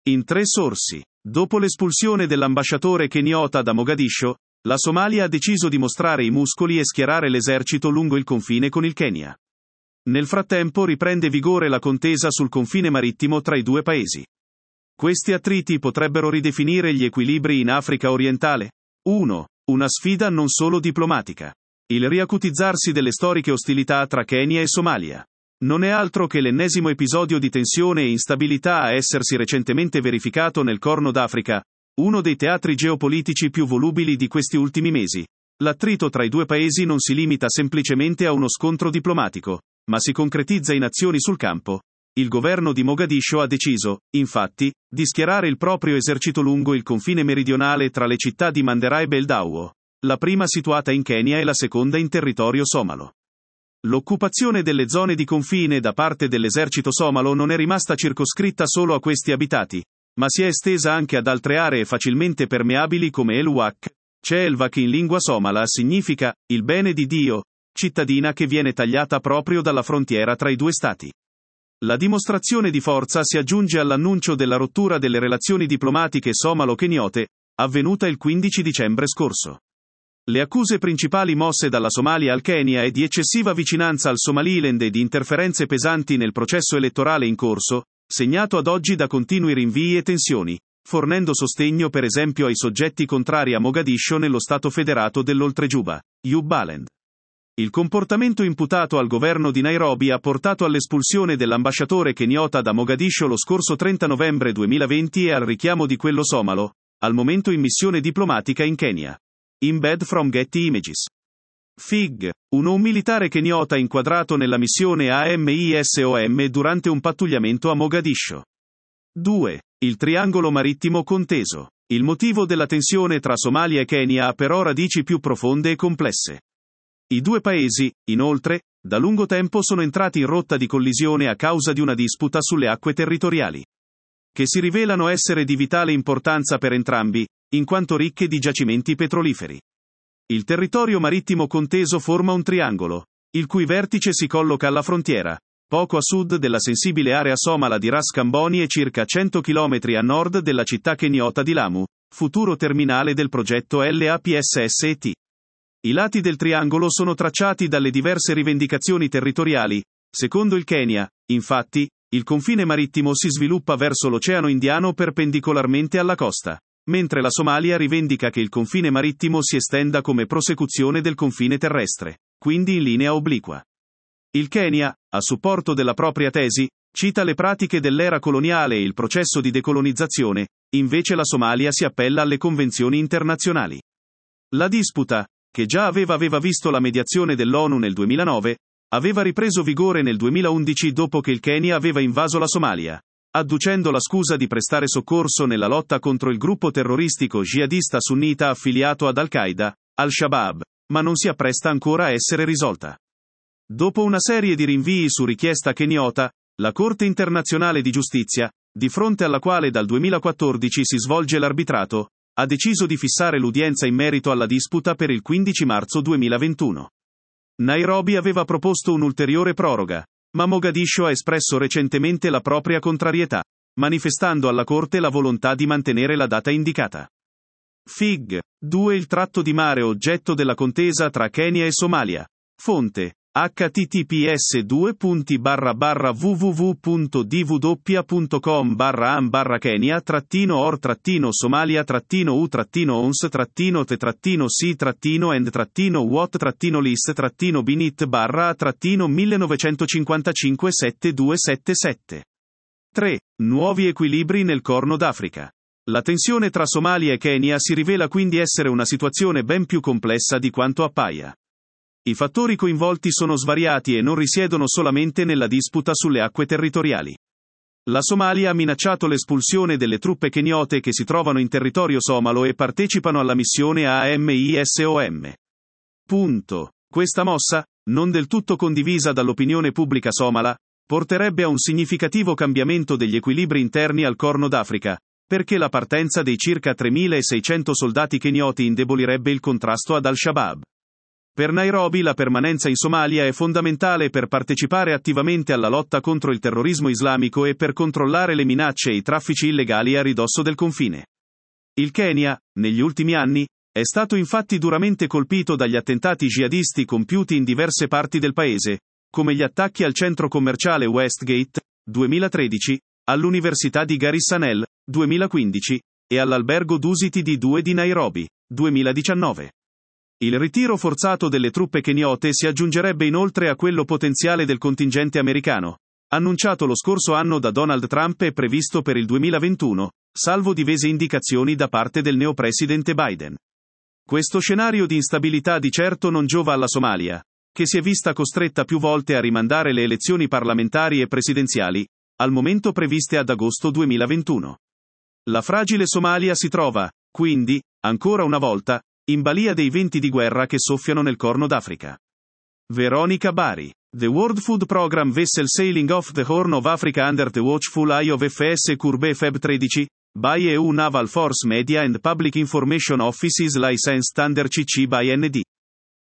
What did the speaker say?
In 3 sorsi. Dopo l'espulsione dell'ambasciatore keniota da Mogadiscio, la Somalia ha deciso di mostrare i muscoli e schierare l'esercito lungo il confine con il Kenya. Nel frattempo riprende vigore la contesa sul confine marittimo tra i 2 paesi. Questi attriti potrebbero ridefinire gli equilibri in Africa orientale. 1. Una sfida non solo diplomatica. Il riacutizzarsi delle storiche ostilità tra Kenya e Somalia. Non è altro che l'ennesimo episodio di tensione e instabilità a essersi recentemente verificato nel Corno d'Africa, uno dei teatri geopolitici più volubili di questi ultimi mesi. L'attrito tra i 2 paesi non si limita semplicemente a uno scontro diplomatico, ma si concretizza in azioni sul campo. Il governo di Mogadiscio ha deciso, infatti, di schierare il proprio esercito lungo il confine meridionale tra le città di Mandera e Beldauo, la prima situata in Kenya e la seconda in territorio somalo. L'occupazione delle zone di confine da parte dell'esercito somalo non è rimasta circoscritta solo a questi abitati, ma si è estesa anche ad altre aree facilmente permeabili come El Wak. Elwak in lingua somala significa il bene di Dio, cittadina che viene tagliata proprio dalla frontiera tra i 2 stati. La dimostrazione di forza si aggiunge all'annuncio della rottura delle relazioni diplomatiche somalo-keniote, avvenuta il 15 dicembre scorso. Le accuse principali mosse dalla Somalia al Kenya è di eccessiva vicinanza al Somaliland e di interferenze pesanti nel processo elettorale in corso, segnato ad oggi da continui rinvii e tensioni, fornendo sostegno per esempio ai soggetti contrari a Mogadiscio nello Stato federato dell'Oltregiuba, Jubaland. Il comportamento imputato al governo di Nairobi ha portato all'espulsione dell'ambasciatore keniota da Mogadiscio lo scorso 30 novembre 2020 e al richiamo di quello somalo, al momento in missione diplomatica in Kenya. Embed from Getty Images. Fig. Un militare keniota inquadrato nella missione AMISOM durante un pattugliamento a Mogadiscio. 2. Il triangolo marittimo conteso. Il motivo della tensione tra Somalia e Kenya ha però radici più profonde e complesse. I 2 paesi, inoltre, da lungo tempo sono entrati in rotta di collisione a causa di una disputa sulle acque territoriali, che si rivelano essere di vitale importanza per entrambi, in quanto ricche di giacimenti petroliferi. Il territorio marittimo conteso forma un triangolo, il cui vertice si colloca alla frontiera, poco a sud della sensibile area somala di Ras Kamboni e circa 100 km a nord della città keniota di Lamu, futuro terminale del progetto LAPSSET. I lati del triangolo sono tracciati dalle diverse rivendicazioni territoriali. Secondo il Kenya, infatti, il confine marittimo si sviluppa verso l'Oceano Indiano perpendicolarmente alla costa, mentre la Somalia rivendica che il confine marittimo si estenda come prosecuzione del confine terrestre, quindi in linea obliqua. Il Kenya, a supporto della propria tesi, cita le pratiche dell'era coloniale e il processo di decolonizzazione, invece la Somalia si appella alle convenzioni internazionali. La disputa, che già aveva visto la mediazione dell'ONU nel 2009, aveva ripreso vigore nel 2011 dopo che il Kenya aveva invaso la Somalia, adducendo la scusa di prestare soccorso nella lotta contro il gruppo terroristico jihadista sunnita affiliato ad Al-Qaeda, Al-Shabaab, ma non si appresta ancora a essere risolta. Dopo una serie di rinvii su richiesta keniota, la Corte internazionale di giustizia, di fronte alla quale dal 2014 si svolge l'arbitrato, ha deciso di fissare l'udienza in merito alla disputa per il 15 marzo 2021. Nairobi aveva proposto un'ulteriore proroga, ma Mogadiscio ha espresso recentemente la propria contrarietà, manifestando alla Corte la volontà di mantenere la data indicata. Fig. 2. Il tratto di mare oggetto della contesa tra Kenya e Somalia. Fonte: https://www.divodoppia.com/am/kenya-ort-c-t-und-sit-t-c-and-wat-lit-7277. 3. Nuovi equilibri nel Corno d'Africa. La tensione tra Somalia e Kenya si rivela quindi essere una situazione ben più complessa di quanto appaia. I fattori coinvolti sono svariati e non risiedono solamente nella disputa sulle acque territoriali. La Somalia ha minacciato l'espulsione delle truppe keniote che si trovano in territorio somalo e partecipano alla missione AMISOM. Questa mossa, non del tutto condivisa dall'opinione pubblica somala, porterebbe a un significativo cambiamento degli equilibri interni al Corno d'Africa, perché la partenza dei circa 3.600 soldati kenioti indebolirebbe il contrasto ad Al-Shabaab. Per Nairobi la permanenza in Somalia è fondamentale per partecipare attivamente alla lotta contro il terrorismo islamico e per controllare le minacce e i traffici illegali a ridosso del confine. Il Kenya, negli ultimi anni, è stato infatti duramente colpito dagli attentati jihadisti compiuti in diverse parti del paese, come gli attacchi al centro commerciale Westgate, 2013, all'Università di Garissa nel 2015, e all'albergo Dusiti D2 di Nairobi, 2019. Il ritiro forzato delle truppe keniote si aggiungerebbe inoltre a quello potenziale del contingente americano, annunciato lo scorso anno da Donald Trump e previsto per il 2021, salvo diverse indicazioni da parte del neopresidente Biden. Questo scenario di instabilità di certo non giova alla Somalia, che si è vista costretta più volte a rimandare le elezioni parlamentari e presidenziali, al momento previste ad agosto 2021. La fragile Somalia si trova, quindi, ancora una volta, in balia dei venti di guerra che soffiano nel Corno d'Africa. Veronica Bari. The World Food Programme vessel sailing off the Horn of Africa under the watchful eye of FS Curbe Feb 13, by EU Naval Force Media and Public Information Offices licensed under CC by ND.